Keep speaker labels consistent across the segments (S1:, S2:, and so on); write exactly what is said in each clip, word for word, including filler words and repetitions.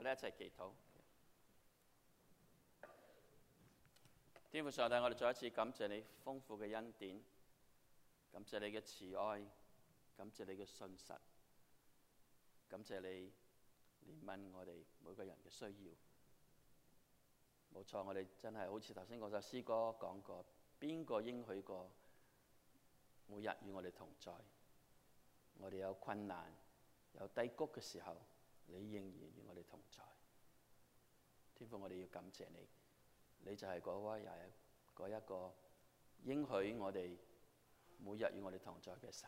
S1: 哋一齊祈禱。天父上帝，我哋再一次感謝你豐富嘅恩典，感謝你嘅慈愛，感謝你嘅信實，感謝你憐憫我哋每個人嘅需要。冇錯，我哋真係好似頭先嗰首詩歌講過，邊個應許過每日與我哋同在？我哋有困難、有低谷嘅時候，你仍然與我哋同在。天父，我哋要感謝你，你就係嗰位又係嗰一個應許我哋每日與我哋同在嘅神。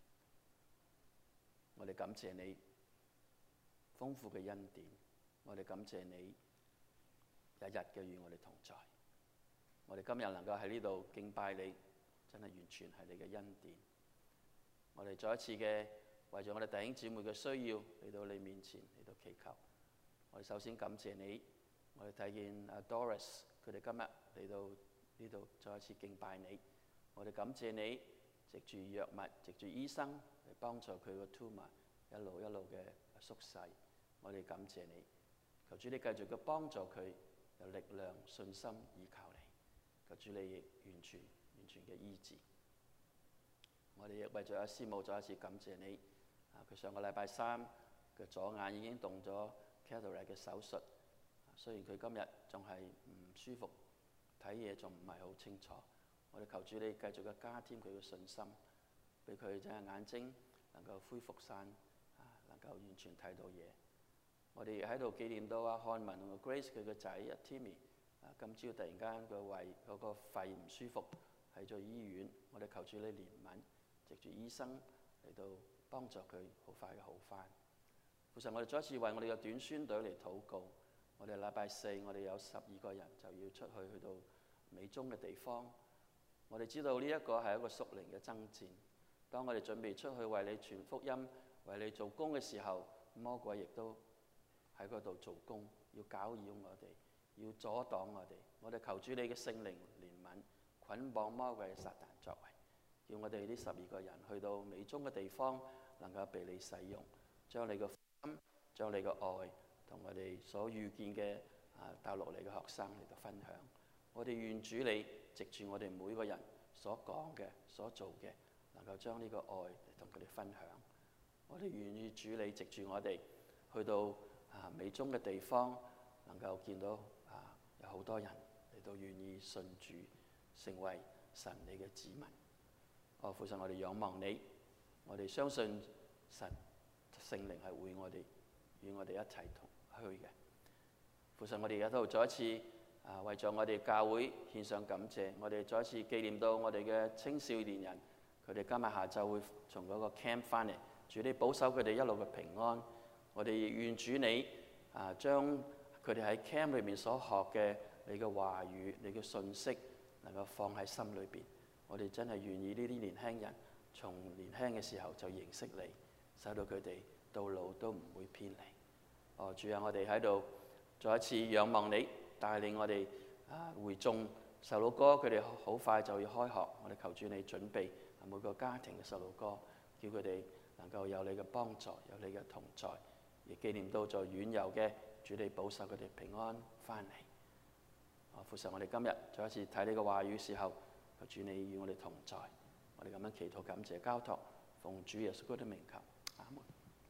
S1: 我哋感謝你豐富嘅恩典，我哋感謝你日日嘅與我哋同在。我哋今日能夠喺呢度敬拜你，真係完全係你嘅恩典。我哋再一次嘅為咗我哋弟兄姊妹嘅需要嚟到你面前嚟到祈求。我哋首先感謝你，我哋睇見阿 Doris 佢哋今日嚟到呢度再一次敬拜你。我哋感謝你藉住藥物、藉住醫生嚟幫助佢個 tumor 一路一路嘅縮細。我哋感謝你，求主你繼續嘅幫助佢有力量、信心依靠你。求主你亦完全完全嘅醫治。我哋亦為咗阿師母再一次感謝你。啊，佢上個禮拜三嘅左眼已經動咗 cataract 嘅手術。雖然佢今日仲係唔舒服，睇嘢仲唔係好清楚。我哋求主你繼續嘅加添佢嘅信心，俾佢真係眼睛能夠恢復晒，啊，能夠完全睇到嘢。我哋喺度紀念到阿漢文同埋 Grace 佢個仔阿 Timmy。啊！今朝突然間個胃嗰個肺唔舒服，喺咗醫院。我哋求主你憐憫，藉住醫生嚟到幫助佢好快嘅好返。父神，我哋再一次為我哋嘅短宣隊嚟禱告。我哋禮拜四我哋有十二個人就要出去去到美中嘅地方。我哋知道呢一個係一個屬靈嘅爭戰。當我哋準備出去為你傳福音、為你做工嘅時候，魔鬼亦都喺嗰度做工，要攪擾我哋，要阻擋我哋。我哋求主你嘅聖靈憐憫，捆綁魔鬼嘅撒旦作為，叫我哋呢十二個人去到美中嘅地方，能夠被你使用，將你嘅福音、將你嘅愛同我哋所遇見嘅啊帶落嚟嘅學生嚟到分享。我哋願主你藉住我哋每個人所講嘅、所做嘅，能夠將呢個愛嚟同佢哋分享。我哋願意主你藉住我哋去到啊美中嘅地方，能夠見到啊有好多人嚟到願意信主，成為神你嘅子民。哦，父神，我哋仰望你，我哋相信神聖靈係會我哋與我哋一齊同去嘅。父神，我哋而家都再一次啊為咗我哋教會獻上感謝。我哋再一次紀念到我哋嘅青少年人，佢哋今日下晝會從嗰個 camp 翻嚟。主你保守佢哋一路嘅平安。我哋願主你啊將佢哋喺 camp 裏面所學嘅你嘅話語、你嘅信息，能夠放喺心裏邊。我哋真係願意呢啲年輕人從年輕嘅時候就認識你，使到佢哋到老都唔會偏離。哦，主啊，我哋喺度再一次仰望你，帶領我哋啊會眾細路哥，佢哋好快就要開學。我哋求主你準備每個家庭嘅細路哥，叫佢哋能夠有你嘅幫助，有你嘅同在，亦紀念到在遠遊嘅主你保守佢哋平安翻嚟。啊，父神，我哋今日再一次睇你嘅話語時候，求主你與我哋同在。我哋咁樣祈禱感謝交託，奉主耶穌基督的名求，阿門。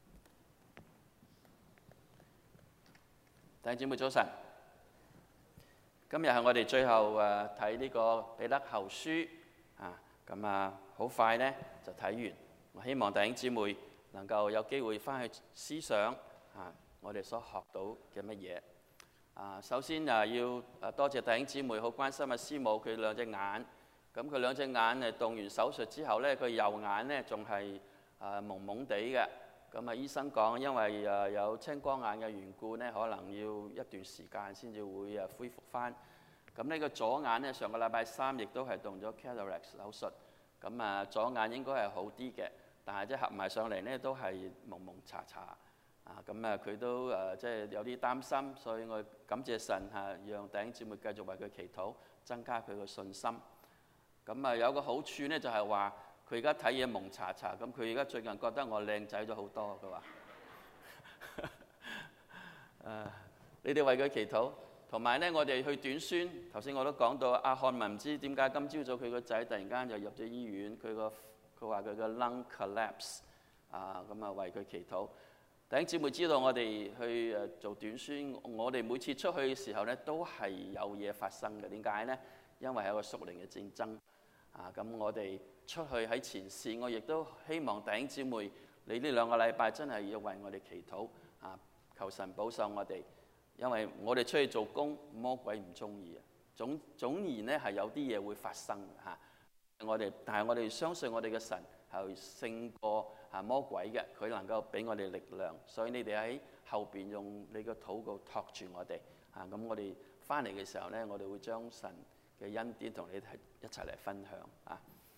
S1: 弟兄姊妹早晨，今日係我哋最後誒睇呢個彼得後書啊，咁啊好快呢就睇完。我希望弟兄姊妹能夠有機會翻去思想啊，我哋所學到嘅乜嘢啊。首先啊，要誒多謝弟兄姊妹好關心阿師母佢兩隻眼。咁佢兩隻眼誒動完手術之後咧，佢右眼咧仲係誒蒙蒙地嘅。咁啊，醫生講因為誒有青光眼嘅緣故咧，可能要一段時間先至會誒恢復翻。咁呢個左眼咧，上個禮拜三亦都係動咗 cataract 手術。咁啊，左眼應該係好啲嘅，但係即係合埋上嚟咧都係蒙蒙查查。啊，咁啊佢都誒即係有啲擔心，所以我感謝神嚇，讓弟兄姊妹繼續為佢祈禱，增加佢嘅信心。咁啊有個好處咧，就係話佢而家睇嘢蒙查查，咁佢而家最近覺得我靚仔咗好多，佢話。誒你哋為佢祈禱。同埋咧，我哋去短宣，頭先我都講到，阿漢文唔知點解今朝早佢個仔突然間就入咗醫院，佢個佢話佢個 lung collapse， 啊咁啊為佢祈禱。弟兄姊妹知道我哋去誒做短宣，我哋每次出去嘅時候咧，都係有嘢發生嘅。點解咧？因為係一個屬靈嘅戰爭。啊咁，我哋出去喺前線，我亦都希望弟兄姊妹，你呢兩個禮拜真係要為我哋祈禱，啊求神保守我哋。因為我哋出去做工，魔鬼唔中意啊。總總然咧係有啲嘢會發生嚇、啊。我哋但係我哋相信我哋嘅神係勝過啊魔鬼嘅，佢能夠俾我哋力量。所以你哋喺後邊用你嘅禱告托住我哋啊。咁我哋翻嚟嘅時候咧，我哋會將神嘅恩典同你哋一齊嚟分享啊。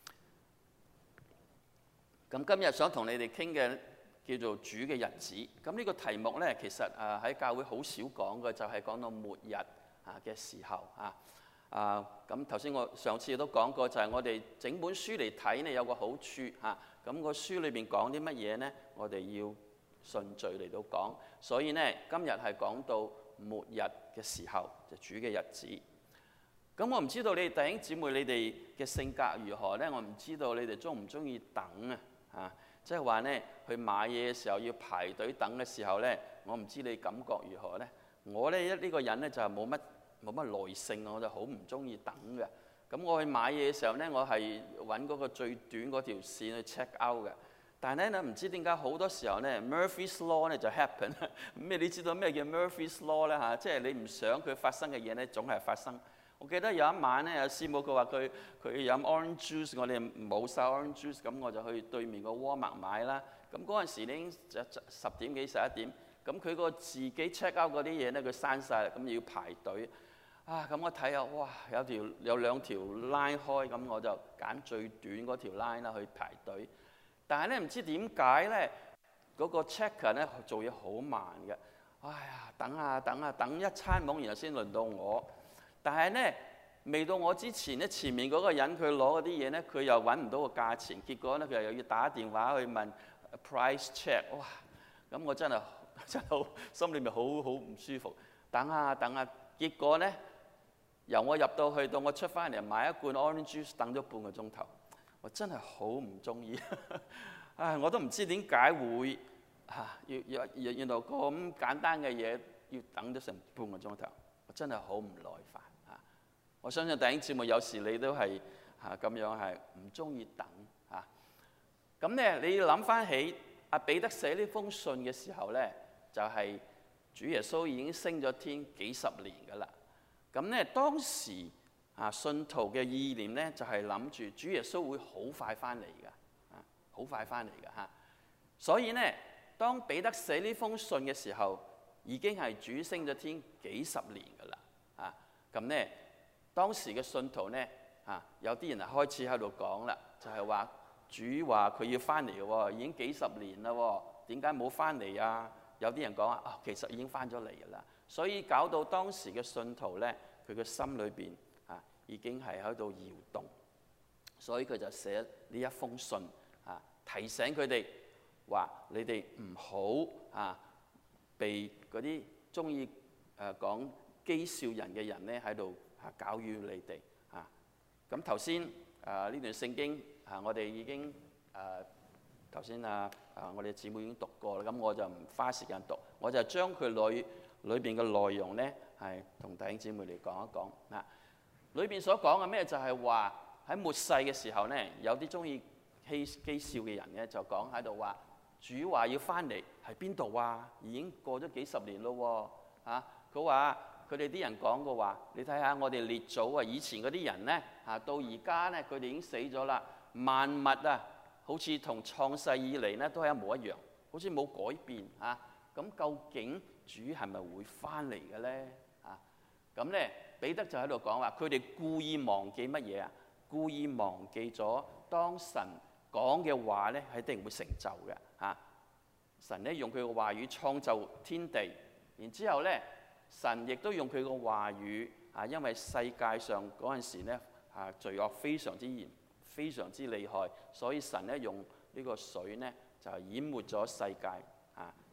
S1: 咁今日想同你哋傾嘅叫做主嘅日子，咁呢個題目呢，其實誒喺教會好少講嘅，就係講到末日啊嘅時候啊。啊，咁頭先我上次都講過，就係我哋整本書嚟睇呢，有個好處嚇。咁個書裏邊講啲乜嘢呢？我哋要順序嚟到講。所以呢，今日係講到末日嘅時候，就主嘅日子。咁我唔知道你哋弟兄姊妹，你哋嘅性格如何呢？我唔知道你哋中唔中意等啊？啊！即係話咧，去買嘢嘅時候要排隊等嘅時候咧，我唔知你感覺如何咧。我咧一呢個人咧就係冇乜冇乜耐性，我就好唔中意等嘅。咁我去買嘢嘅時候咧，我係揾嗰個最短嗰條線去 check out 嘅。但係咧，唔知點解好多時候咧 Murphy's Law 咧就 happen。咩你知道咩叫 Murphy's Law 咧嚇？即係你唔想佢發生嘅嘢咧，總係發生。我記得有一晚咧，有師母佢話佢佢飲 orange juice， 我哋冇晒 orange juice， 咁我就去對面個 Walmart 買啦。咁嗰陣時已經十點幾十一點，咁佢個自己 check out 嗰啲嘢咧，佢閂晒啦，咁要排隊。啊，咁我睇下，哇，有條有兩條 line 開，咁我就揀最短嗰條 line 啦去排隊。但係咧唔知點解咧，嗰個 checker 咧做嘢好慢嘅。哎呀，等啊等啊，等一餐懵，然後先輪到我。但係咧，未到我之前咧，前面嗰個人佢攞嗰啲嘢咧，佢又揾唔到個價錢，結果咧佢又要打電話去問 price check， 哇！咁我真係真係好心裏面好好唔舒服。等啊等啊，結果咧由我入到去到我出翻嚟買一罐 orange juice， 等咗半個鐘頭，我真係好唔中意。唉，我都唔知點解會嚇要要要原來咁簡單嘅嘢要等咗成半個鐘頭，我真係好唔耐煩。我相信弟兄姊妹有時你都係嚇咁樣係唔中意等嚇。咁咧你要諗翻起阿彼得寫呢封信嘅時候咧，就係主耶穌已經升咗天幾十年噶啦。咁咧當時啊信徒嘅意念咧就係諗住主耶穌會好快翻嚟㗎，啊好快翻嚟㗎嚇。所以咧當彼得寫呢封信嘅時候，已經係主升咗天幾十年噶啦。啊咁咧。當時嘅信徒咧，啊有啲人係開始喺度講啦，就係話主話佢要翻嚟嘅喎，已經幾十年啦喎，點解冇翻嚟啊？有啲人講啊，啊其實已經翻咗嚟㗎啦，所以搞到當時嘅信徒咧，佢嘅心裏邊啊已經係喺度搖動，所以佢就寫呢一封信啊，提醒佢哋話：你哋唔好啊被嗰啲中意誒講譏笑人嘅人咧喺度。啊，教於你哋啊！咁頭先啊呢段聖經啊，我哋已經啊頭先啊啊我哋姊妹已經讀過啦，咁我就唔花時間讀，我就將佢裏裏邊嘅內容咧係同弟兄姊妹嚟講一講嗱。裏邊所講嘅咩就係話喺末世嘅時候咧，有啲中意譏譏笑嘅人咧就講喺度話主話要翻嚟係邊度啊？已經過咗幾十年咯喎啊！佢話。佢哋啲人講嘅話，你睇下我哋列祖啊，以前嗰啲人咧，啊到而家咧，佢哋已經死咗啦。萬物啊，好似同創世以嚟咧都係一模一樣，好似冇改變啊。咁究竟主係咪會翻嚟嘅咧？啊，咁咧彼得就喺度講話，佢哋故意忘記乜嘢啊？故意忘記咗當神講嘅話咧，係一定會成就嘅。啊，神咧用佢嘅話語創造天地，然之後咧。神亦都用佢個話語啊，因為世界上嗰陣時咧啊罪惡非常之嚴，非常之厲害，所以神咧用呢個水咧就淹沒咗世界啊，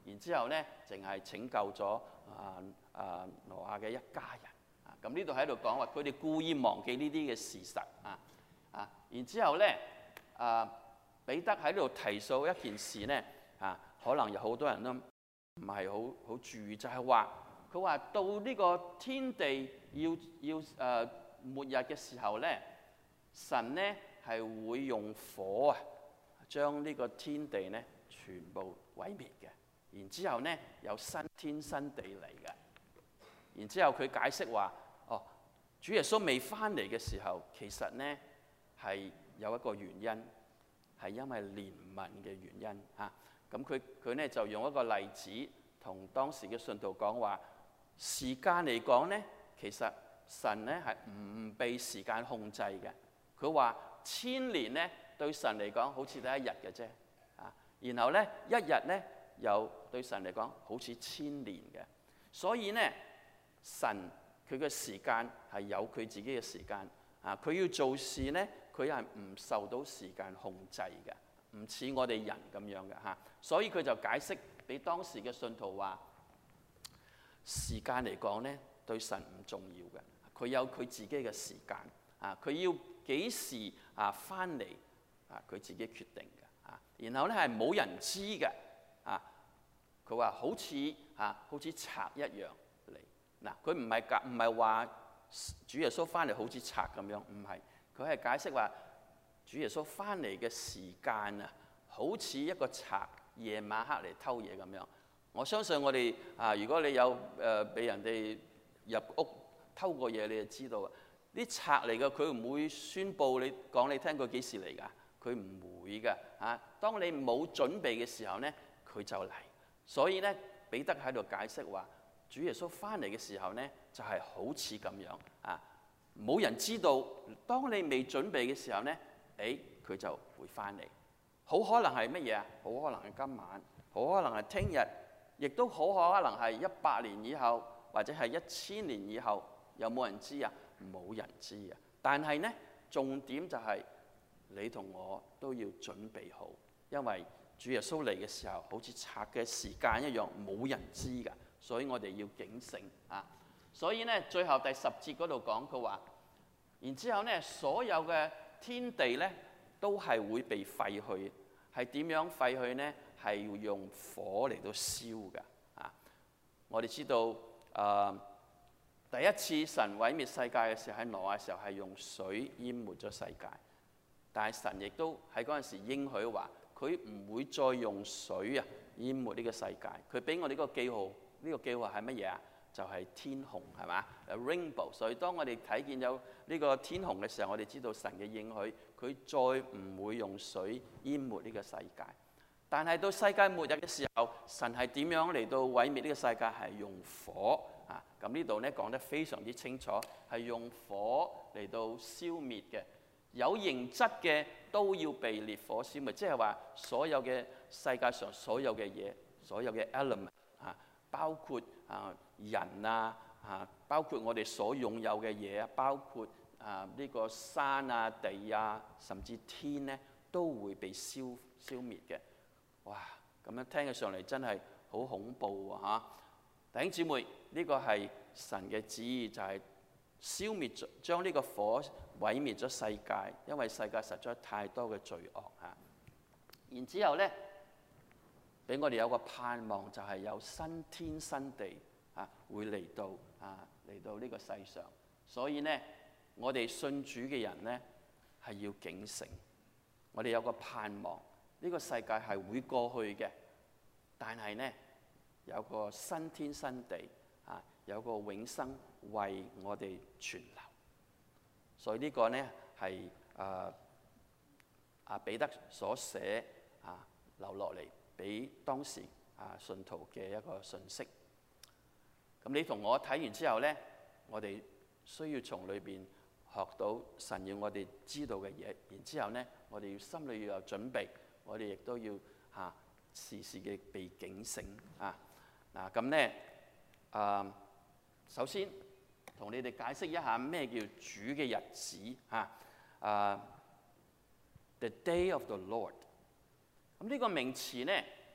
S1: 然之後咧淨係拯救咗啊啊挪亞嘅一家人啊。咁呢度喺度講話佢哋故意忘記呢啲嘅事實啊啊。然之後咧啊彼得喺度提數一件事咧啊，可能有好多人都唔係好好注意，就係話佢話到呢個天地要要誒、呃、末日嘅時候咧，神咧係會用火啊將呢個天地咧全部毀滅嘅。然之後咧有新天新地嚟嘅。然之後佢解釋話：哦，主耶穌未翻嚟嘅時候，其實咧係有一個原因，係因為憐憫嘅原因嚇。咁佢佢咧就用一個例子同當時嘅信徒講話：時間嚟講咧，其實神咧係唔被時間控制嘅。佢話千年咧對神嚟講好似得一日嘅啫啊，然後咧一日咧又對神嚟講好似千年嘅。所以咧神佢嘅時間係有佢自己嘅時間啊，佢要做事咧佢係唔受到時間控制嘅。唔似我哋人咁樣嘅嚇，所以佢就解釋俾當時嘅信徒話：時間嚟講咧，對神唔重要嘅，佢有佢自己嘅時間啊，佢要幾時啊翻嚟啊，佢自己決定嘅啊。然後咧係冇人知嘅啊。佢話好似啊，好似賊一樣嚟嗱，佢唔係唔係話主耶穌翻嚟好似賊咁樣，唔係，佢係解釋話。主耶穌翻嚟嘅時間啊，好似一個賊夜晚黑嚟偷嘢咁樣。我相信我哋啊，如果你有誒俾、呃、人哋入屋偷過嘢，你就知道啊。啲賊嚟嘅，佢唔會宣佈你講你聽佢幾時嚟㗎，佢唔會㗎啊。當你冇準備嘅時候咧，佢就嚟。所以咧，彼得喺度解釋話，主耶穌翻嚟嘅時候咧，就係、是、好似咁樣啊，冇人知道。當你未準備嘅時候咧。誒，佢就會翻嚟，好可能係乜嘢啊？好可能係今晚，好可能係聽日，亦都好可能係一百年以後，或者係一千年以後。有冇人知啊？冇人知啊！但係呢，重點就係你同我都要準備好，因為主耶穌嚟嘅時候，好似賊嘅時間一樣，冇人知㗎，所以我哋要警醒啊！所以呢，最後第十節嗰度講佢話，然之後呢，所有嘅天地咧都係會被廢去，係點樣廢去呢？係要用火嚟到燒㗎啊！我哋知道誒、呃，第一次神毀滅世界嘅時候，喺挪亞嘅時候係用水淹沒咗世界，但係神亦都喺嗰陣時應許話，佢唔會再用水啊淹沒呢個世界。佢俾我哋個記號，呢、呢個記號係乜嘢啊？就係天虹，係嘛？A rainbow。所以當我哋睇見有呢個天虹嘅時候，我哋知道神嘅應許，佢再唔會用水淹沒呢個世界。但係到世界末日嘅時候，神係點樣嚟到毀滅呢個世界？係用火啊！咁呢度咧講得非常之清楚，係用火嚟到消滅嘅。有形質嘅都要被烈火消滅，即係話所有嘅世界上所有嘅嘢，所有嘅 element 啊，包括啊人啊啊，包括我哋所擁有嘅嘢啊，包括啊呢個山啊地啊，甚至天咧，都會被消消滅嘅。哇！咁樣聽起上嚟真係好恐怖喎嚇！弟兄姊妹，呢個係神嘅旨意，就係消滅咗，將呢個火毀滅咗世界，因為世界實在太多嘅罪惡嚇。然之後咧，俾我哋有個盼望，就係有新天新地啊，會嚟到啊嚟到呢個世上。所以咧，我哋信主嘅人咧係要警醒，我哋有個盼望。呢個世界係會過去嘅，但係呢，有個新天新地啊，有個永生為我哋存留。所以呢個呢係啊啊彼得所寫啊留落嚟俾當時啊信徒嘅一個信息。咁你同我睇完之後呢，我哋需要從裏邊學到神要我哋知道嘅嘢，然之後呢，我哋要心裏要有準備。我哋亦都要嚇、啊、時時嘅被警醒啊！嗱咁咧，啊首先同你哋解釋一下咩叫主嘅日子嚇啊 ！The day of the Lord。咁呢個名詞咧，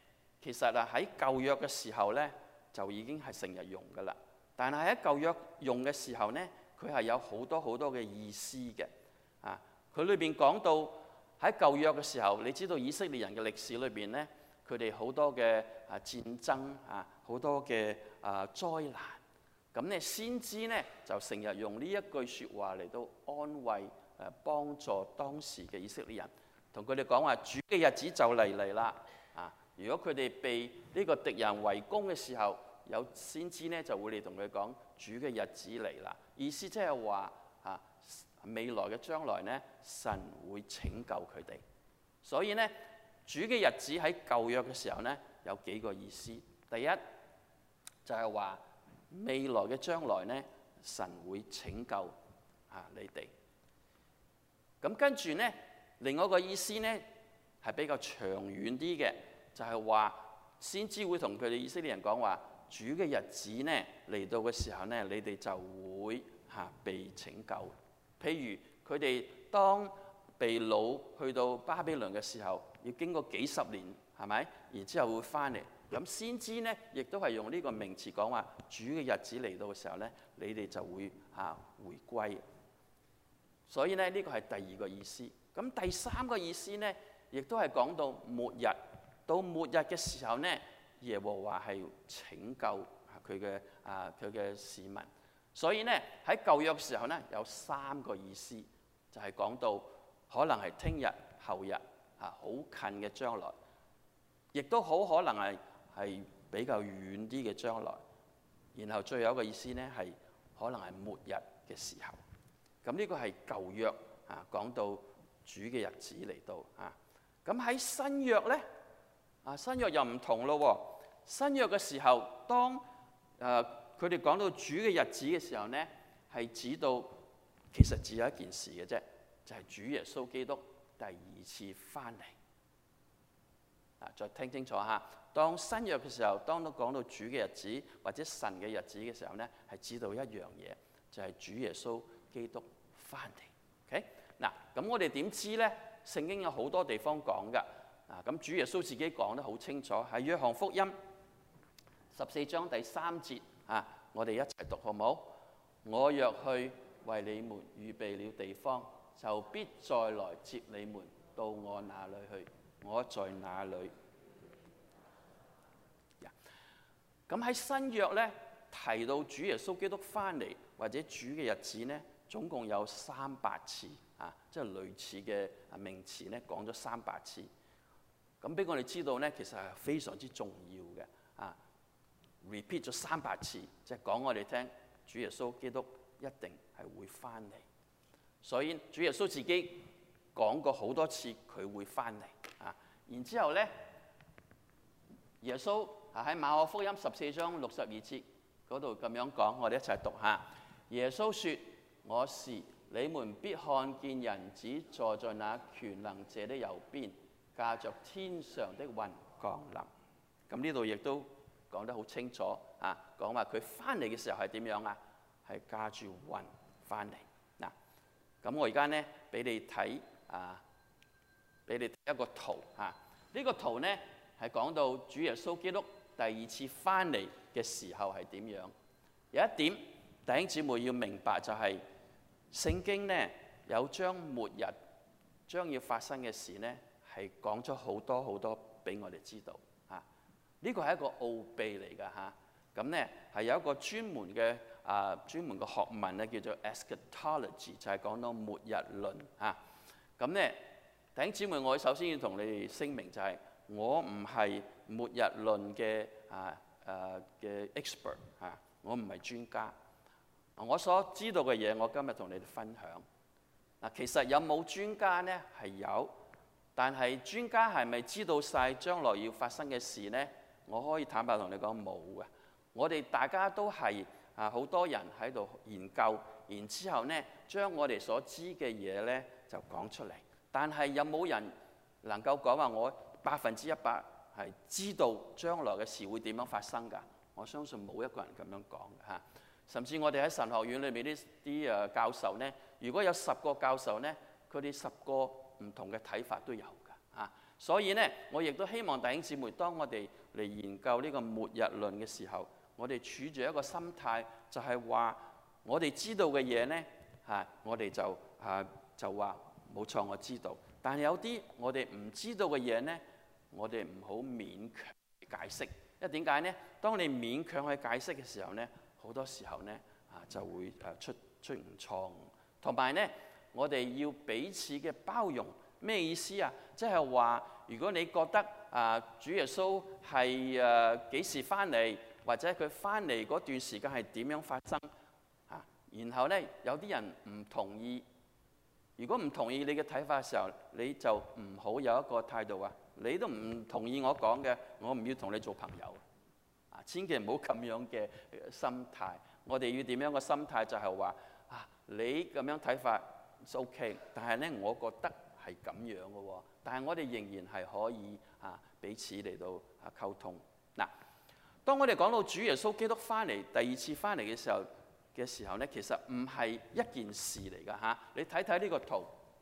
S1: 其實啊喺舊約嘅時候咧，就已經係成日用噶啦。但係喺舊約用嘅時候咧，佢係有好多好多嘅意思嘅。啊，佢裏邊講到喺舊約嘅時候，你知道以色列人嘅歷史裏邊咧，佢哋好多嘅啊戰爭啊，好多嘅啊災難。咁咧先知咧就成日用呢一句説話嚟到安慰誒幫助當時嘅以色列人，同佢哋講話主嘅日子就嚟嚟啦。啊，如果佢哋被呢個敵人圍攻嘅時候，有先知咧就會嚟同佢講主嘅日子嚟啦。意思即係話啊未來嘅將來咧，神會拯救佢哋。所以咧主嘅日子喺舊約嘅時候咧有幾個意思。第一就係話未來嘅將來咧，神會拯救啊你哋。咁跟住咧，另外一個意思咧係比較長遠啲嘅，就係話先知會同佢哋以色列人講話，主嘅日子咧嚟到嘅時候咧，你哋就會嚇被拯救。譬如佢哋當被擄去到巴比倫嘅時候，要經過幾十年，係咪？然之後會翻嚟。咁先知咧，亦都係用呢個名詞講話，主嘅日子嚟到嘅時候咧，你哋就會嚇回歸。所以咧，呢個係第二個意思。咁第三個意思咧，亦都係講到末日。到末日嘅時候咧，耶和華係要拯救佢嘅啊佢嘅市民。所以咧喺舊約嘅時候咧，有三個意思，就係講到可能係聽日、後日啊，好近嘅將來，亦都好可能係係比較遠啲嘅將來。然後最後一個意思咧係可能係末日嘅時候。咁呢個係舊約啊，講到主嘅日子嚟到啊。咁喺新約咧啊，新約又唔同咯。新約嘅時候，當誒佢哋講到主嘅日子嘅時候咧，係指到其實只有一件事嘅啫，就係、是、主耶穌基督第二次翻嚟。啊，再聽清楚嚇。當新約嘅時候，當都講到主嘅日子或者神嘅日子嘅時候咧，係指到一樣嘢，就係、是、主耶穌基督翻嚟。OK， 嗱，咁我哋點知咧？聖經有好多地方講㗎。啊，咁主耶穌自己講得好清楚，喺約翰福音十四章第三節啊，我哋一齊讀好唔好？我若去為你們預備了地方，就必再來接你們到我那裏去。我在哪裏？咁喺新約咧提到主耶穌基督翻嚟或者主嘅日子咧，總共有三百次啊，即係類似嘅名詞咧，講咗三百次。咁俾我哋知道咧，其實係非常之重要嘅啊 ！repeat 咗三百次，即係講我哋聽，主耶穌基督一定係會翻嚟。所以主耶穌自己講過好多次佢會翻嚟啊！然之後咧，耶穌啊喺馬可福音十四章六十二節嗰度咁樣講，我哋一齊讀下。耶穌說：我是你們必看見人子坐在那權能者的右邊，駕着天上的雲降臨。咁呢度亦都講得好清楚啊！講話佢翻嚟嘅時候係點樣啊？係駕住雲翻嚟嗱。咁我而家咧俾你睇啊，俾你睇一個圖啊。呢個圖咧係講到主耶穌基督第二次翻嚟嘅時候係點樣。有一點弟兄姊妹要明白就係、是、聖經咧有將末日將要發生嘅事咧。係講咗好多好多俾我哋知道啊！呢個係一個奧秘嚟㗎嚇。咁咧係有一個專門嘅啊專門嘅學問咧，叫做 eschatology，就係講到末日論啊。咁咧弟兄姊妹，我首先要同你哋聲明就係、是、我唔係末日論嘅啊誒嘅 expert 啊，我唔係專家。我所知道嘅嘢，我今日同你哋分享。嗱，其實有冇專家咧？係有。但係專家係咪知道晒將來要發生嘅事呢？我可以坦白同你講冇嘅。我哋大家都係啊，好多人喺度研究，然之後呢將我哋所知嘅嘢呢就講出嚟。但係有冇人能夠講話我百分之一百係知道將來嘅事會點樣發生㗎？我相信冇一個人咁樣講嘅嚇。甚至我哋喺神學院裏面啲啲誒教授呢，如果有十個教授呢，佢哋十個唔同嘅睇法都有㗎嚇， 所以呢，我亦都希望弟兄姊妹，當我哋嚟研究呢個末日論嘅時候，我哋處住一個心態，就係話我哋知道嘅嘢呢，嚇我哋就嚇就話冇錯，我知道。但係有啲我哋唔知道嘅嘢呢，我哋唔好勉強解釋。因為點解呢？當你勉強去解釋嘅時候呢，好多時候呢啊就會誒出出現錯誤。同埋呢，我哋要彼此嘅包容。咩意思啊？即係話，如果你覺得啊主耶穌係誒幾時翻嚟，或者佢翻嚟嗰段時間係點樣發生啊？然後呢，有啲人唔同意。如果唔同意你嘅睇法嘅時候，你就唔好有一個態度啊！你都唔同意我講嘅，我唔要同你做朋友啊！千祈唔好咁樣嘅心態。我哋要點樣嘅心態？就係話啊，你咁樣睇法係 OK，但係呢，我覺得係咁樣嘅喎。但係我哋仍然係可以啊彼此嚟到啊溝通。嗱，當我哋講到主耶穌基督翻嚟第二次翻嚟嘅時候嘅時候呢，其實唔係一件事嚟㗎嚇。你睇睇呢個圖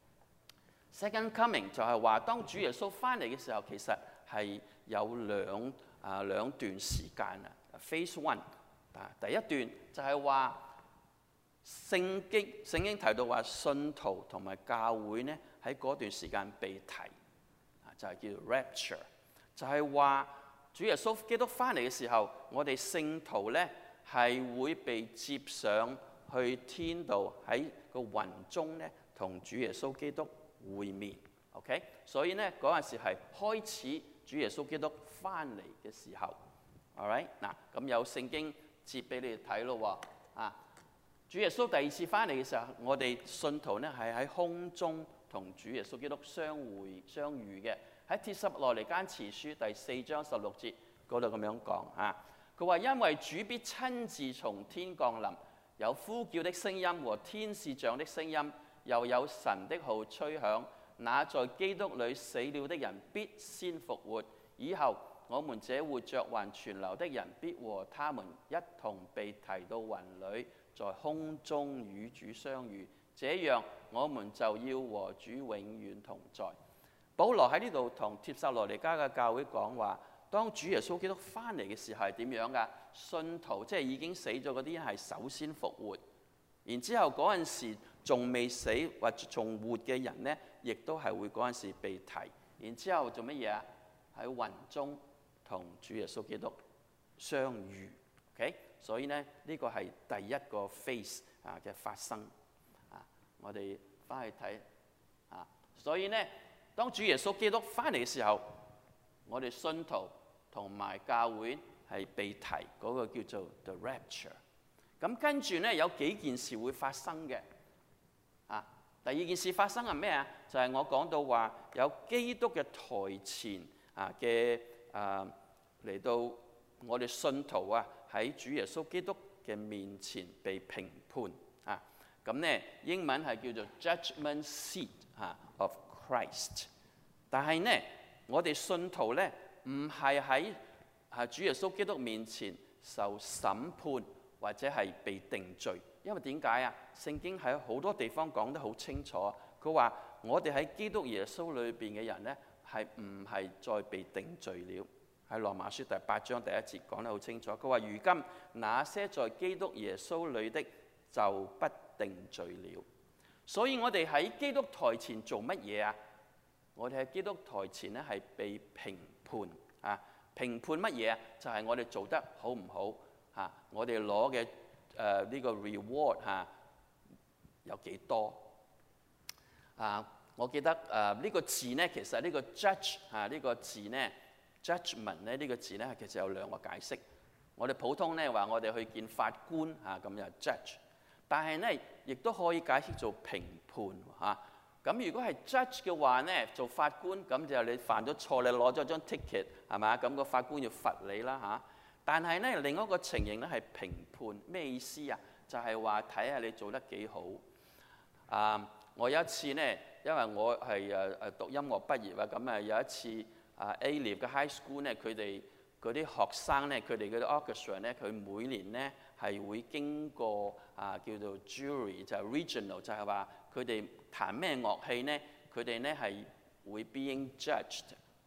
S1: ，Second Coming 就係話當主耶穌翻嚟嘅時候，其實係有兩啊兩段時間啊。Phase One 啊，第一段就係話聖經聖經提到話信徒同埋教會呢喺嗰段時間被提啊，就係叫做 Rapture， 就係話主耶穌基督翻嚟嘅時候，我哋聖徒呢係會被接上去天度，喺個雲中呢同主耶穌基督會面。OK， 所以呢嗰陣時係開始主耶穌基督翻嚟嘅時候。All right， 嗱咁有聖經節俾你哋睇咯喎啊！主耶穌第二次翻嚟嘅時候，我哋信徒呢係喺空中同主耶穌基督相會相遇嘅。喺帖撒羅尼迦前書第四章十六節嗰度咁樣講啊，佢話因為主必親自從天降臨，有呼叫的聲音和天使長的聲音，又有神的號吹響，那在基督裏死了的人必先復活，以後我們這活着還存留的人，必和他們一同被提到雲裏，在空中與主相遇，這樣我們就要和主永遠同在。保羅喺呢度同帖撒羅尼迦嘅教會講話，當主耶穌基督翻嚟嘅時候係點樣㗎？信徒即係已經死咗嗰啲係首先復活，然之後嗰陣時仲未死或仲活嘅人呢，亦都係會嗰陣時被提，然之後做乜嘢啊？喺雲中同主耶穌基督相遇。OK， 所以呢，呢、呢個係第一個 phase 啊嘅發生啊。我哋翻去睇啊，所以呢，當主耶穌基督翻嚟嘅時候，我哋信徒同埋教會係被提嗰、嗰個叫做 the rapture。咁跟住呢，有幾件事會發生嘅啊。第二件事發生係咩啊？就係、係、我講到話有基督嘅台前啊嘅啊嚟到我哋信徒啊喺主耶穌基督嘅面前被評判啊。咁呢英文係叫做 judgment seat 啊 of Christ。但係呢，我哋信徒呢唔係喺啊主耶穌基督面前受審判或者係被定罪，因為點解啊？聖經喺好多地方講得好清楚，佢話我哋喺基督耶穌裏邊嘅人呢，係唔係再被定罪了？喺羅馬書第八章第一節講得好清楚，佢話如今那些在基督耶穌裏的就不定罪了。所以我哋喺基督台前做乜嘢啊？我哋喺基督台前呢係被評判啊！評判乜嘢啊？就係、是、我哋做得好唔好啊？我哋攞嘅誒呢個 reward 嚇、啊、有幾多啊？我記得誒呢、呃這個字呢，其實呢個 judge 啊呢、這個字呢 judgment 呢呢、這個字呢，其實有兩個解釋。我哋普通呢話我哋去見法官嚇咁就 judge， 但係呢亦都可以解釋做評判嚇。咁、啊、如果係 judge 嘅話呢，做法官咁就你犯咗錯，你攞咗張 ticket 係嘛？咁、那個法官要罰你啦嚇、啊。但係呢另一個情形呢係評判，咩意思啊？就係話睇下你做得幾好啊！我有一次呢，因為我係誒誒讀音樂畢業啊，咁啊有一次啊 A-Level 嘅 high school 呢，佢哋嗰啲學生呢，佢哋嗰啲 orchestra 呢，佢每年呢係會經過啊叫做 jury，就係 regional，就係話佢哋彈咩樂器呢，佢哋呢係會 being judged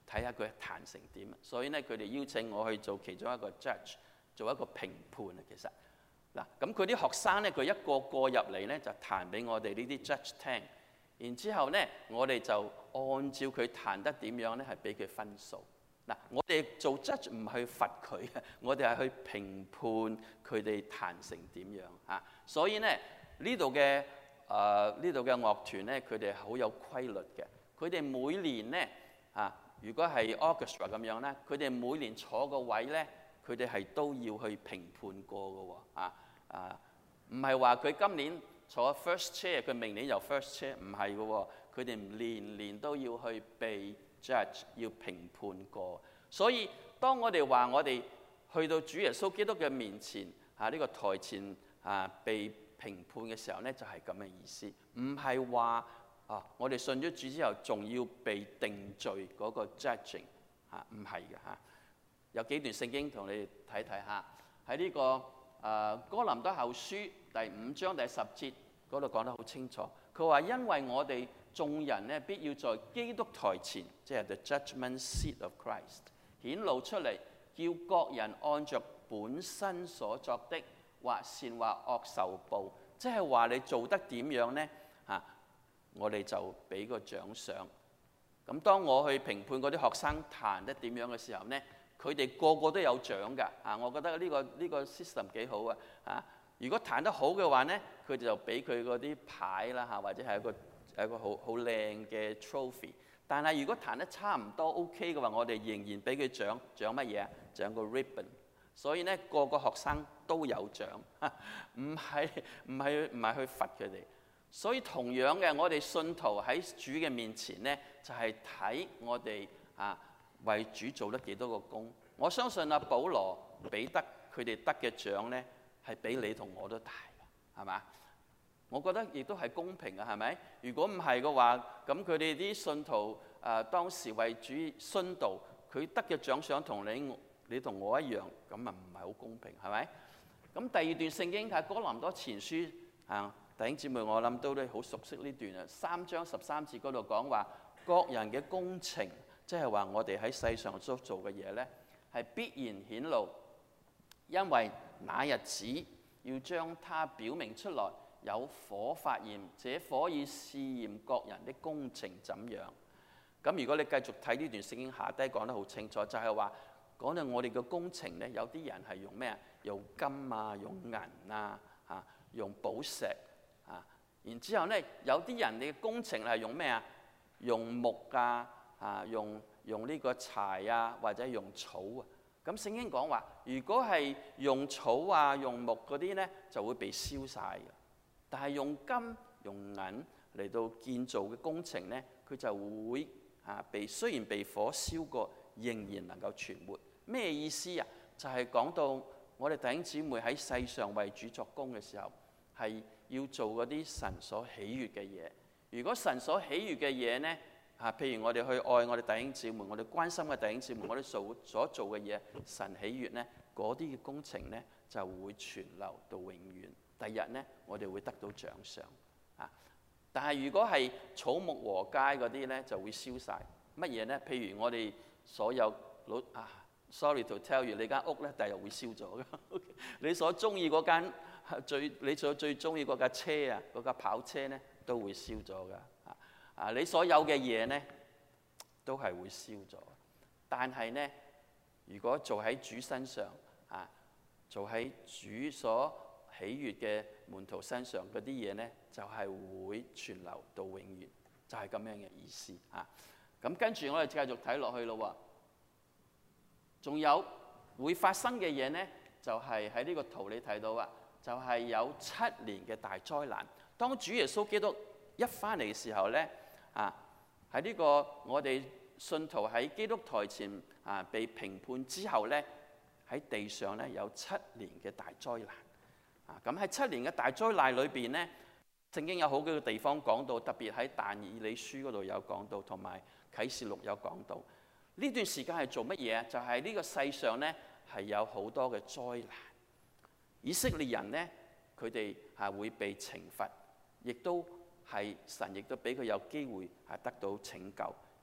S1: 睇下佢彈成點。所以咧，佢哋邀請我去做其中一個 judge， 做一個評判啊。其實嗱，咁佢啲學生咧，佢一個個入嚟咧就彈俾我哋呢啲 judge 聽，然之後咧，我哋就按照佢彈得點樣咧，係俾佢分數。嗱，我哋做 judge 唔係去罰佢嘅，我哋係去評判佢哋彈成點樣啊。所以咧，呢度嘅誒呢度嘅樂團咧，佢哋好有規律嘅。佢哋每年咧啊，如果係 orchestra 咁樣咧，佢哋每年坐個位咧，佢哋係都要去評判過嘅喎啊啊，唔係話佢今年坐 first chair， 佢明年又 first chair， 唔係嘅喎，佢哋年年都要去被 judge， 要評判過。所以當我哋話我哋去到主耶穌基督嘅面前啊，呢個台前啊被評判嘅時候咧，就係咁嘅意思，唔係話啊我哋信咗主之後仲要被定罪嗰個 judging 嚇，唔係嘅嚇。有幾段聖經同你哋睇睇下，喺呢個誒哥林多後書第五章第十節嗰度講得好清楚。佢話因為我哋眾人咧，必要在基督台前，即係 the judgment seat of Christ， 顯露出嚟，叫各人按着本身所作的，或善或惡受報。即係話你做得點樣呢？啊，我哋就俾個獎賞。咁當我去評判嗰啲學生彈得點樣嘅時候呢，佢哋個個都有獎㗎。啊，我覺得呢個呢個 system 幾好啊。啊，如果彈得好嘅話呢，佢哋就俾佢嗰啲牌啦嚇，或者係一個一個好好靚嘅 trophy。但係如果彈得差唔多 OK 嘅話，我哋仍然俾佢獎獎乜嘢啊？獎個 ribbon。所以呢，個個學生都有獎，唔係唔係唔係去罰佢哋。所以同樣嘅，我哋信徒喺主嘅面前呢，就係睇我哋啊為主做得幾多個工。我相信阿保羅、彼得佢哋得嘅獎呢，係比你同我都大嘅，係嘛？我覺得亦都係公平嘅，係咪？如果唔係嘅話，咁佢哋啲信徒啊當時為主殉道，佢得嘅獎賞同你你同我一樣，咁啊唔係好公平，係咪？咁第二段聖經係哥林多前書啊，弟兄姊妹我諗都都好熟悉呢段啊，三章十三節嗰度講話，各人嘅工程，即係話我哋喺世上所做嘅嘢呢，係必然顯露，因為那日子要將它表明出來，有火發現，這火以試驗各人的工程怎樣。咁如果你繼續睇呢段聖經下低講得好清楚，就係話講到我哋嘅工程呢，有啲人係用咩啊？用金啊，用銀啊，嚇，用寶石啊。然之後呢，有啲人你嘅工程係用咩啊？用木啊，啊，用用呢個柴啊，或者用草啊。咁聖經講話，如果係用草啊、用木嗰啲呢，就會被燒晒嘅。但係用金、用銀嚟到建造嘅工程呢，佢就會啊被雖然被火燒過，仍然能夠存活。咩意思啊？就係講到我哋弟兄姊妹喺世上為主作工嘅時候，係要做嗰啲神所喜悅嘅嘢。如果神所喜悅嘅嘢呢，啊，譬如我哋去愛我哋弟兄姊妹，我哋關心嘅弟兄姊妹，我哋做所做嘅嘢，神喜悅呢，嗰啲嘅工程呢就會存留到永遠。第日呢，我哋會得到獎賞啊！但係如果係草木禾秸嗰啲呢，就會燒晒。乜嘢呢？譬如我哋所有老啊 ，sorry to tell you， 你間屋呢，第日會燒咗嘅。你所中意嗰間最，你所最中意嗰架車啊，嗰架跑車呢，都會燒咗㗎。啊啊！你所有嘅嘢呢，都係會燒咗。但係呢，如果做喺主身上啊，做喺主所喜悅嘅門徒身上嗰啲嘢呢，就係、是、會存留到永遠，就係、是、咁樣嘅意思啊。咁跟住我哋繼續睇落去咯喎，仲有會發生嘅嘢呢，就係喺呢個圖你睇到啊，就係、是、有七年嘅大災難。當主耶穌基督一翻嚟嘅時候呢，啊喺呢個我哋信徒喺基督台前啊被評判之後呢，喺地上呢有七年嘅大災難。啊，咁喺七年嘅大災難裏邊呢，聖經有好幾個地方講到，特別喺但以理書嗰度有講到，同埋啟示錄有講到。呢段時間係做乜嘢啊？就係、是、呢個世上呢係有好多嘅災難。以色列人呢，佢哋係會被懲罰，亦都係神亦都俾佢有機會係得到拯救。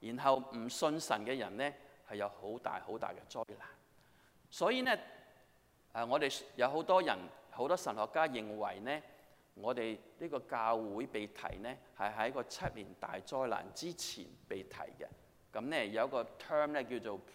S1: 然後唔信神嘅人呢，係有好大好大嘅災難。所以呢，誒我哋有好多人好多神學家認為呢，我哋呢個教會被提呢，係喺個七年大災難之前被提嘅。咁呢有一個 term 呢叫做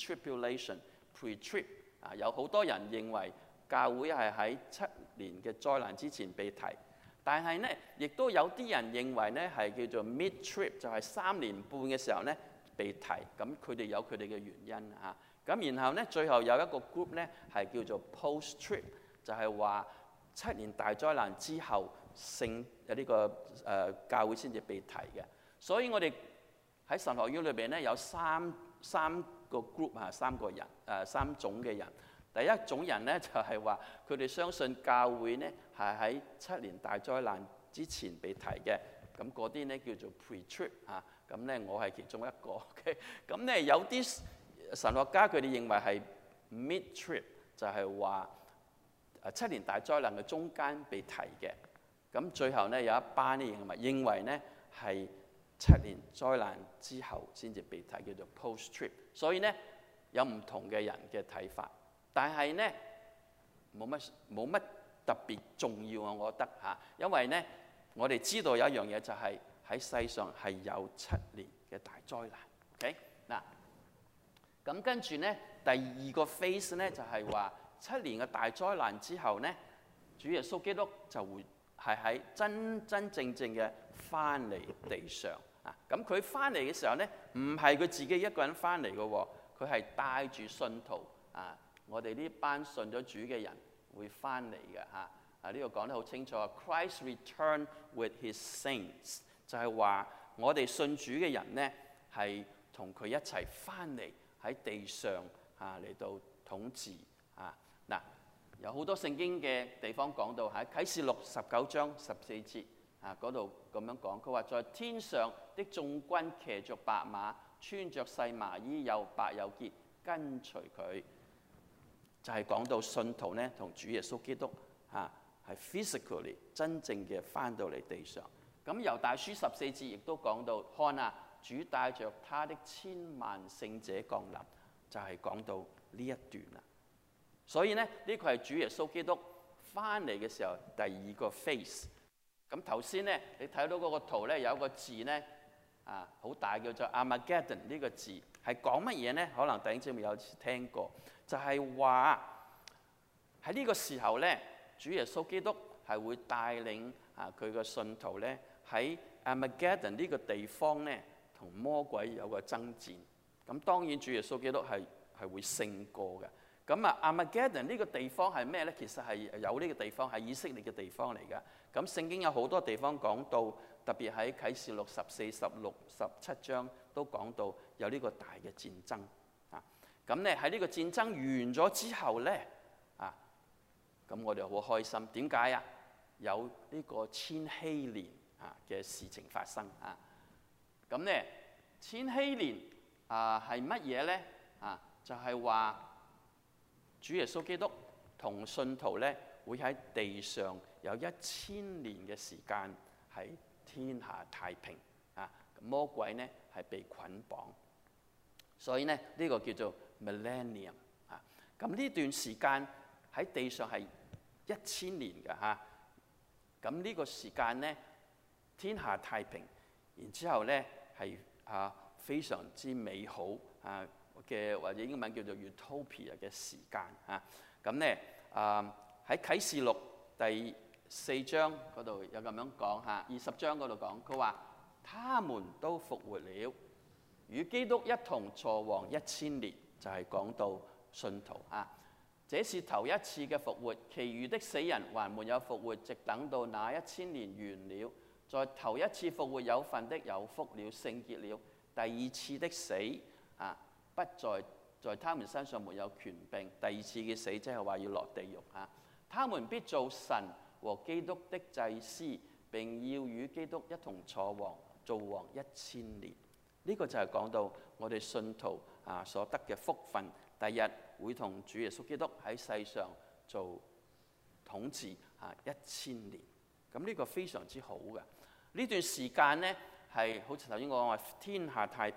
S1: pre-tribulation、pre-trib 啊，有好多人認為教會係喺七年嘅災難之前被提，但係呢亦都有啲人認為呢係叫做 mid-trib， 就係三年半嘅時候呢被提。咁佢哋有佢哋嘅原因啊。咁然後呢最後有一個 group 呢係叫做 post-trib， 就係話七年大災難之後聖有呢個誒、呃、教會先至被提嘅。所以我哋喺神學院裏邊咧有三三個 group 啊，三個人誒、呃、三種嘅人。第一種人咧就係話佢哋相信教會咧係喺七年大災難之前被提嘅，咁嗰啲咧叫做 pre-trib 啊。咁咧我係其中一個。OK， 咁咧有啲神學家佢哋認為係 mid-trib， 就係話誒七年大災難嘅中間被提嘅。咁最後咧有一班咧認為認為咧係七年災難之後先至被提，叫做 post-trib。所以咧有唔同嘅人嘅睇法，但係咧冇乜冇乜特別重要啊，我覺得嚇，因為咧我哋知道有一樣嘢就係喺世上係有七年嘅大災難。OK 嗱，咁跟住咧第二個 phase 咧就係話七年嘅大災難之後咧，主耶穌基督就會係喺真真正正嘅翻嚟地上啊！咁佢翻嚟嘅時候咧，唔係佢自己一個人翻嚟嘅喎，佢係帶住信徒啊！我哋呢班信咗主嘅人會翻嚟嘅嚇啊！呢、這個講得好清楚啊 ！Christ return with his saints 就係話我哋信主嘅人咧係同佢一齊翻嚟喺地上啊嚟到統治啊！嗱、啊，有好多聖經嘅地方講到喺啟示錄十九章十四節。啊！嗰度咁樣講，佢話在天上的眾軍騎着白馬，穿着細麻衣，又白又潔，跟隨佢。就係、是、講到信徒呢同主耶穌基督啊，係 physically 真正嘅翻到嚟地上。咁猶大書十四節亦都講到，看啊，主帶着他的千萬聖者降臨，就係、是、講到呢一段啦。所以呢，呢、這個係主耶穌基督翻嚟嘅時候第二個 phase。咁頭先咧，你睇到嗰個圖咧，有一個字咧，啊，好大叫做 Armageddon 呢個字，係講乜嘢咧？可能弟兄姊妹有聽過，就係話喺呢個時候咧，主耶穌基督係會帶領啊佢嘅信徒咧喺 Armageddon 呢個地方咧，同魔鬼有個爭戰。咁當然主耶穌基督係係會勝過嘅。咁啊 Armageddon 呢個地方係咩咧？其實係有呢個地方係以色列嘅地方嚟㗎。咁聖經有好多地方講到，特別喺啟示錄十四、十六、十七章都講到有呢個大嘅戰爭啊。咁咧喺呢個戰爭完咗之後咧啊，咁我哋好開心。點解啊？有呢個千禧年啊嘅事情發生啊。咁咧千禧年啊係乜嘢咧？啊就係、是、話主耶穌基督同信徒咧會喺地上有一千年嘅時間係天下太平啊！魔鬼呢係被捆綁，所以呢，呢、呢個叫做 millennium 啊！咁呢段時間喺地上係一千年嘅嚇。咁、啊、呢個時間呢，天下太平，然之後呢係啊非常之美好啊嘅，或者英文叫做 utopia 嘅時間嚇。咁、啊、呢啊喺啟示錄第四章嗰度有咁樣講嚇，二十章嗰度講，佢話他們都復活了，與基督一同坐王一千年，就係、是、講到信徒啊。這是頭一次嘅復活，其餘的死人還沒有復活，直等到那一千年完了。在頭一次復活有份的有福了，聖潔了。第二次的死啊，不在在他們身上沒有權柄。第二次嘅死即係話要落地獄啊。他們必做神和基督的祭司，並要與基督一同坐王做王一千年。呢、這個就係講到我哋信徒啊所得嘅福分。第日會同主耶穌基督喺世上做統治啊一千年。咁呢個非常之好嘅。呢段時間呢，係好似頭先講話天下太平，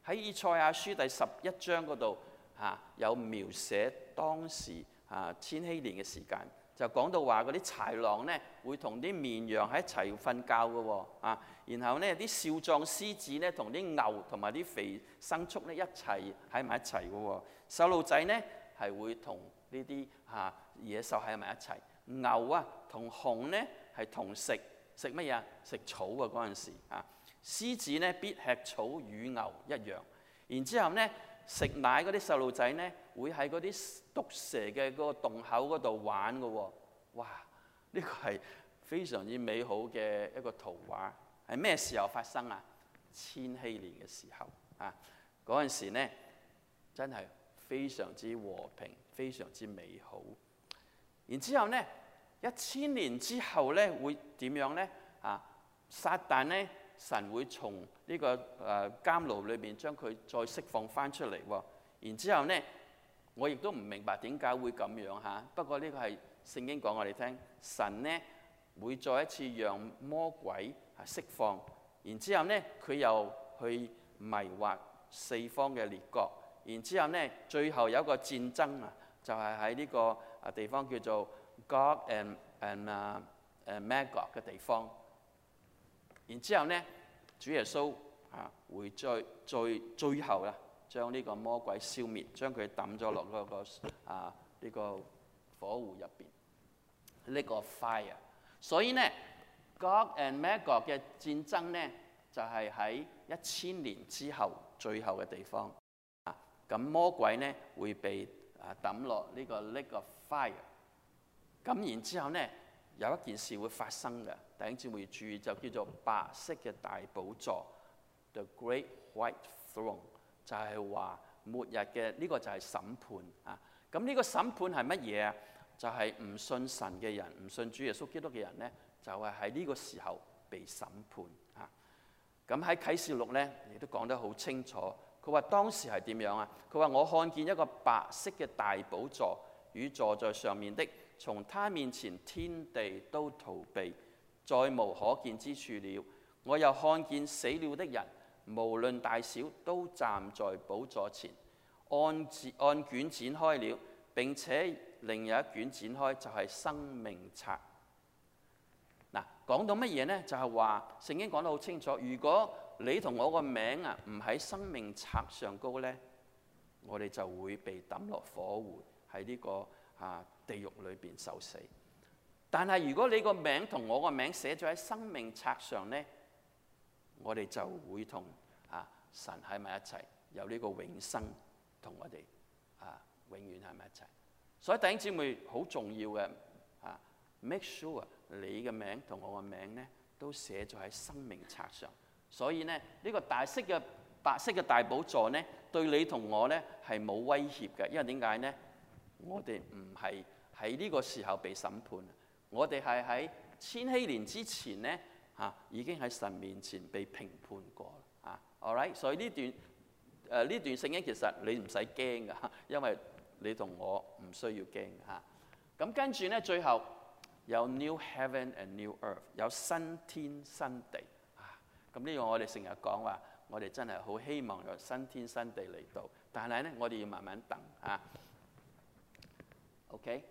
S1: 喺以賽亞書第十一章嗰度嚇有描寫當時啊千禧年嘅時間，就講到話嗰啲豺狼咧會同啲綿羊喺一齊瞓覺嘅喎啊，然後咧啲少壯獅子咧同啲牛同埋啲肥牲畜咧一齊喺埋一齊嘅喎，細路仔咧係會同呢啲嚇野獸喺埋一齊，牛啊同熊咧係同食食乜嘢啊？食草啊嗰陣時啊。獅子咧必吃草與牛一樣，然之後咧食奶嗰啲細路仔咧會喺嗰啲毒蛇嘅嗰個洞口嗰度玩嘅喎，哇！呢個係非常之美好嘅一個圖畫。係咩時候發生啊？千禧年嘅時候啊，嗰陣時咧真係非常之和平，非常之美好。然之後咧一千年之後咧會點樣咧？啊，撒旦咧。神會從呢個誒監牢裏邊將佢再釋放翻出嚟喎。然之後呢，我亦都唔明白點解會咁樣嚇。不過呢個係聖經講我哋聽，神呢會再一次讓魔鬼釋放。然之後呢，佢又去迷惑四方嘅列國。然之後呢，最後有一個戰爭啊，就係喺呢個啊地方叫做 Gog and and 啊誒 Magog 嘅地方。然之後咧，主耶穌啊會最最最後啦，將呢個魔鬼消滅，將佢抌咗落嗰個啊呢個火湖入邊，呢個 fire。所以咧 ，Gog and Magog 嘅戰爭咧，就係喺一千年之後最後嘅地方啊。咁魔鬼咧會被啊抌落呢個呢個 fire。咁然之後咧。有一件事會發生嘅，弟兄姊妹注意，就叫做白色嘅大寶座 ，The Great White Throne， 就係話末日嘅呢、這個就係審判啊。咁呢個審判係乜嘢啊？就係、是、唔信神嘅人，唔信主耶穌基督嘅人咧，就係喺呢個時候被審判啊。咁喺啟示錄咧，亦都講得好清楚。佢話當時係點樣啊？佢話我看見一個白色嘅大寶座與坐在上面的。從他面前，天地都逃避，再無可見之處了。我又看見死了的人，無論大小，都站在寶座前，按按卷展開了，並且另有一卷展開，就係生命冊。嗱，講到乜嘢呢？就係話聖經講得好清楚，如果你同我個名啊唔喺生命冊上高呢，我哋就會被抌落火湖喺呢個啊地獄裏邊受死。但係如果你個名同我個名寫咗喺生命冊上呢，我哋就會同啊神喺埋一齊，有呢個永生同我哋啊永遠喺埋一齊。所以弟兄姊妹好重要嘅啊 ，make sure 你嘅名同我個名呢都寫咗喺生命冊上。所以呢，呢、這個大色嘅白色嘅大寶座呢，對你同我呢係冇威脅嘅，因為點解呢？我哋唔係喺呢個時候被審判，我哋係喺千禧年之前呢，嚇、啊、已經喺神面前被評判過啊。All right，所以呢段誒呢、呃、段聖經其實你唔使驚噶，因為你同我唔需要驚嚇。咁、啊、跟住呢，最後有 New Heaven and New Earth， 有新天新地啊。咁呢個我哋成日講話，我哋真係好希望有新天新地嚟到，但係呢，我哋要慢慢等啊。OK，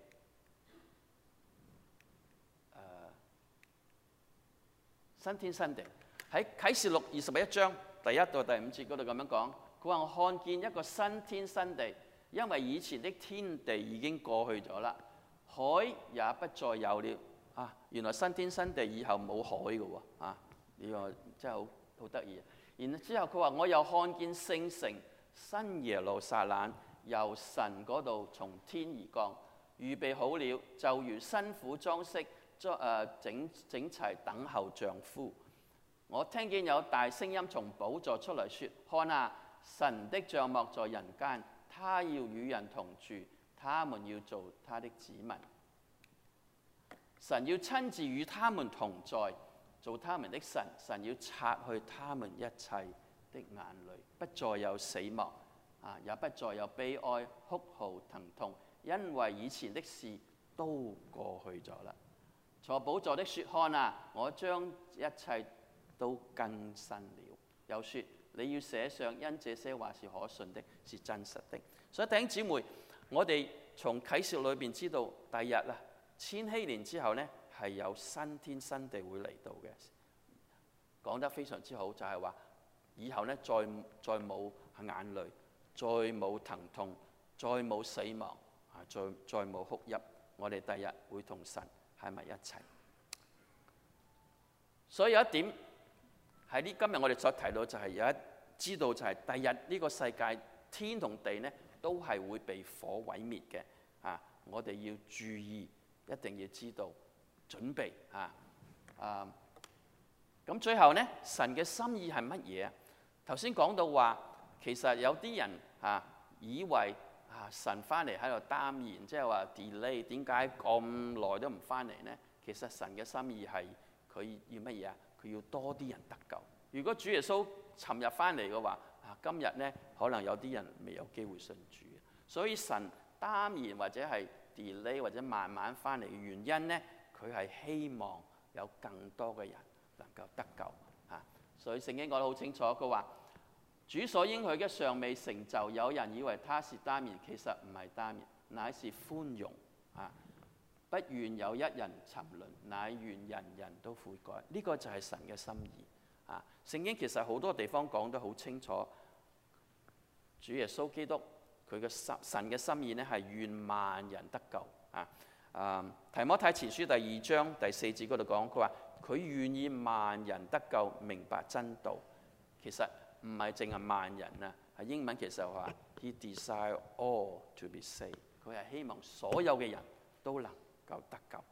S1: 誒、uh, 新天新地喺啟示錄二十一章第一到第五節嗰度咁樣講，佢話我看見一個新天新地，因為以前的天地已經過去咗啦，海也不再有了。啊，原來新天新地以後冇海嘅喎，啊，呢、這個真係好好得意。然之後佢話我又看見聖城新耶路撒冷由神嗰度從天而降。預備好了，就如新婦裝飾，裝誒整整齊等候丈夫。我聽見有大聲音從寶座出來說：看啊，神的帳幕在人間，他要與人同住，他們要做他的子民。神要親自與他們同在，做他們的神。神要擦去他們一切的眼淚，不再有死亡，啊，也不再有悲哀、哭號、疼痛。因為以前的事都過去咗啦。坐寶座的說：看啊，我將一切都更新了。又說： 你要寫上因這些話是可信的，是真實的。所以弟兄姊妹，我哋從啟示裏邊知道，第日啊，千禧年之後呢，係有新天新地會嚟到嘅。講得非常之好，就係話以後呢，再再冇眼淚，再冇疼痛，再冇死亡，啊，再再冇哭泣。我哋第日會同神喺埋一齊。所以有一點喺呢今日我哋所提到，就係有一知道就係第日呢個世界天同地呢都係會被火毀滅嘅。啊，我哋要注意，一定要知道準備啊啊！咁最後呢，神嘅心意係乜嘢啊？頭先講到話，其實有啲人啊以為啊神翻嚟喺度耽延，即係話 delay， 點解咁耐都唔翻嚟呢？其實神嘅心意係佢要乜嘢啊？佢要多啲人得救。如果主耶穌尋日翻嚟嘅話，啊今日呢可能有啲人未有機會信主。所以神耽延或者係 delay 或者慢慢翻嚟嘅原因呢，佢係希望有更多嘅人能夠得救啊！所以聖經講得好清楚，佢話主所應許嘅尚未成就，有人以為他是耽延，其實唔係耽延，乃是寬容啊！不願有一人沉淪，乃願人人都悔改。呢、這個就係神嘅心意啊！聖經其實好多地方講得好清楚，主耶穌基督佢嘅心神嘅心意呢係願萬人得救啊！啊，提摩太前書第二章第四節嗰度講，佢話佢願意萬人得救，明白真道。其實唔係淨係萬人啊，係英文其實話 He desire all to be saved。佢係希望所有嘅人都能夠得救。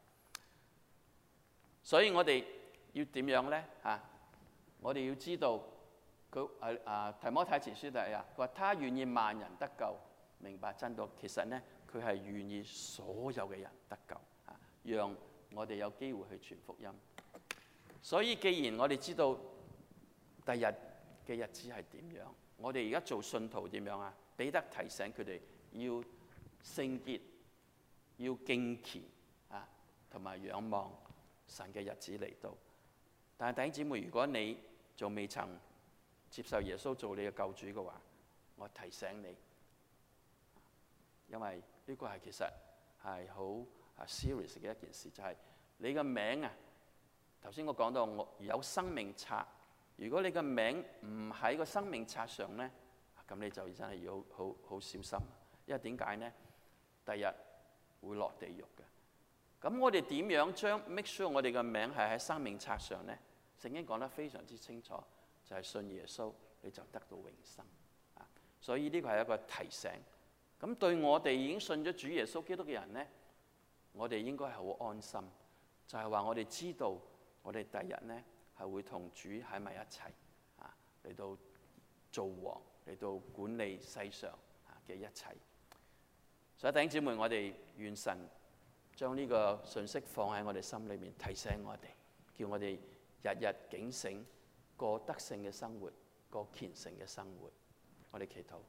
S1: 所以我哋要點樣呢？啊，我哋要知道佢係啊提摩太前書第一啊，佢話他願意萬人得救，明白真道。其實呢，佢係願意所有嘅人得救啊，讓我哋有機會去傳福音。所以既然我哋知道第日嘅日子係點樣，我哋而家做信徒點樣啊？彼得提醒佢哋要聖潔，要敬虔啊，同埋仰望神嘅日子嚟到。但係弟兄姊妹，如果你仲未曾接受耶穌做你嘅救主嘅話，我提醒你，因為呢個係其實係好 serious 嘅一件事，就係、是、你嘅名啊。頭先我講到我有生命冊，如果你嘅名唔喺個生命冊上呢，咁你就真係要好好好小心，因為點解呢？第日會落地獄嘅。咁我哋點樣將 make sure 我哋嘅名係喺生命冊上呢？聖經講得非常之清楚，就係、是、信耶穌你就得到永生啊！所以呢個係一個提醒。咁對我哋已經信咗主耶穌基督嘅人呢，我哋應該係好安心，就係、是、話我哋知道。我哋第日呢係會同主喺埋一齊啊，嚟到做王，嚟到管理世上嘅一切。所以弟兄姊妹，我哋願神將呢個信息放喺我哋心裏面，提醒我哋，叫我哋日日警醒，過得勝嘅生活，過虔誠嘅生活。我哋祈禱。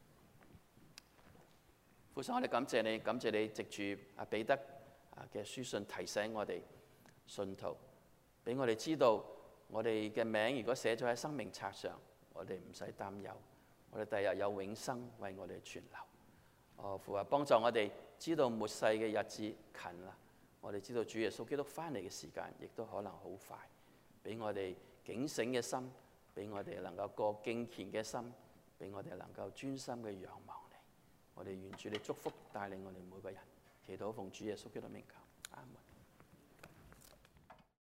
S1: 父神，我哋感謝你，感謝你藉住阿彼得嘅書信提醒我哋信徒。俾我哋知道，我哋嘅名如果寫咗喺生命冊上，我哋唔使擔憂，我哋第日有永生為我哋存留。哦，父啊，幫助我哋知道末世嘅日子近啦，我哋知道主耶穌基督翻嚟嘅時間亦都可能好快。俾我哋警醒嘅心，俾我哋能夠過敬虔嘅心，俾我哋能夠專心嘅仰望你。我哋願主你祝福帶領我哋每個人，祈禱奉主耶穌基督名求，阿門。